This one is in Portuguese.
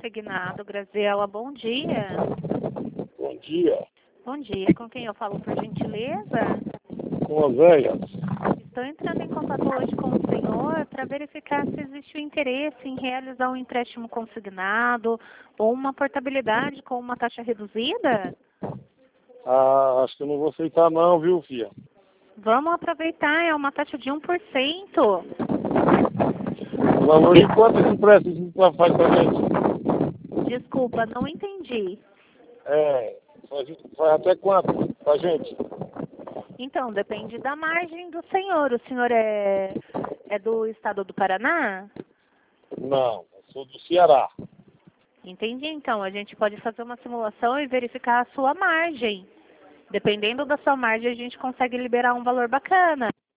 consignado. Graziela, bom dia. Bom dia. Bom dia. Com quem eu falo, por gentileza? Com a véia. Estou entrando em contato hoje com o senhor para verificar se existe o interesse em realizar um empréstimo consignado ou uma portabilidade com uma taxa reduzida. Ah, acho que eu não vou aceitar não, viu, filha? Vamos aproveitar, é uma taxa de 1%. O valor de quanto esse empréstimo que faz pra gente? Desculpa, não entendi. Faz até quanto pra gente? Então, depende da margem do senhor. O senhor é do estado do Paraná? Não, eu sou do Ceará. Entendi. Então, a gente pode fazer uma simulação e verificar a sua margem. Dependendo da sua margem, a gente consegue liberar um valor bacana.